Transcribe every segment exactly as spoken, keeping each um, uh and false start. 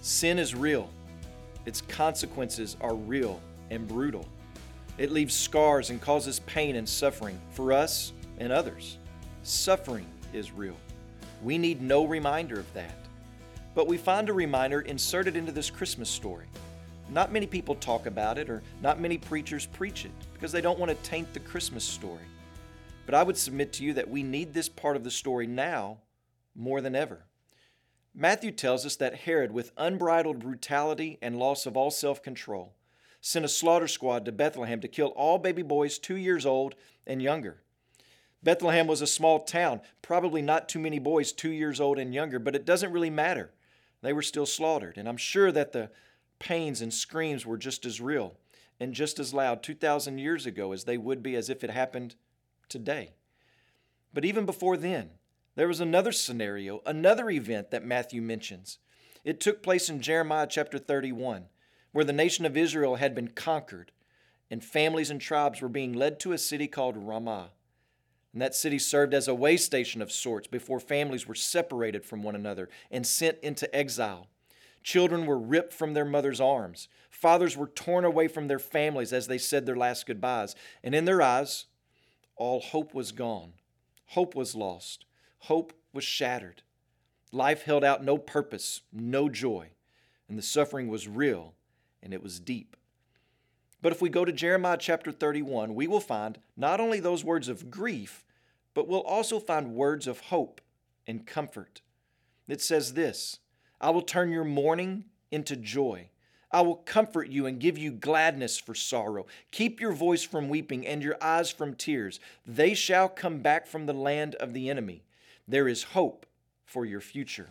Sin is real. Its consequences are real and brutal. It leaves scars and causes pain and suffering for us and others. Suffering is real. We need no reminder of that. But we find a reminder inserted into this Christmas story. Not many people talk about it, or not many preachers preach it, because they don't want to taint the Christmas story. But I would submit to you that we need this part of the story now more than ever. Matthew tells us that Herod, with unbridled brutality and loss of all self-control, sent a slaughter squad to Bethlehem to kill all baby boys two years old and younger. Bethlehem was a small town, probably not too many boys two years old and younger, but it doesn't really matter. They were still slaughtered, and I'm sure that the pains and screams were just as real and just as loud two thousand years ago as they would be as if it happened today. But even before then, there was another scenario, another event that Matthew mentions. It took place in Jeremiah chapter thirty-one, where the nation of Israel had been conquered, and families and tribes were being led to a city called Ramah. And that city served as a way station of sorts before families were separated from one another and sent into exile. Children were ripped from their mother's arms. Fathers were torn away from their families as they said their last goodbyes. And in their eyes, all hope was gone. Hope was lost. Hope was shattered. Life held out no purpose, no joy. And the suffering was real, and it was deep. But if we go to Jeremiah chapter thirty-one, we will find not only those words of grief, but we'll also find words of hope and comfort. It says this, I will turn your mourning into joy. I will comfort you and give you gladness for sorrow. Keep your voice from weeping and your eyes from tears. They shall come back from the land of the enemy. There is hope for your future.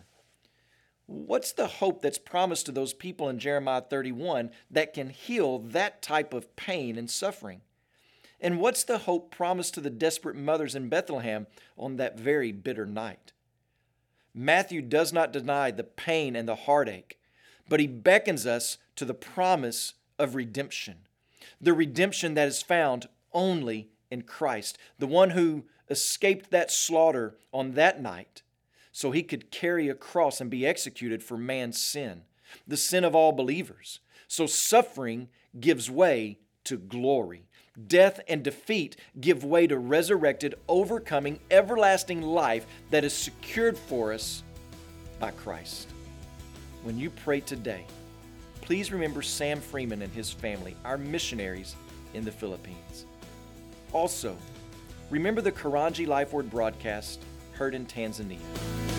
What's the hope that's promised to those people in Jeremiah thirty-one that can heal that type of pain and suffering? And what's the hope promised to the desperate mothers in Bethlehem on that very bitter night? Matthew does not deny the pain and the heartache, but he beckons us to the promise of redemption. The redemption that is found only in Christ, the one who escaped that slaughter on that night so he could carry a cross and be executed for man's sin, the sin of all believers. So suffering gives way to glory. Death and defeat give way to resurrected, overcoming, everlasting life that is secured for us by Christ. When you pray today, please remember Sam Freeman and his family, our missionaries in the Philippines. Also, remember the Karanji Life Word broadcast heard in Tanzania.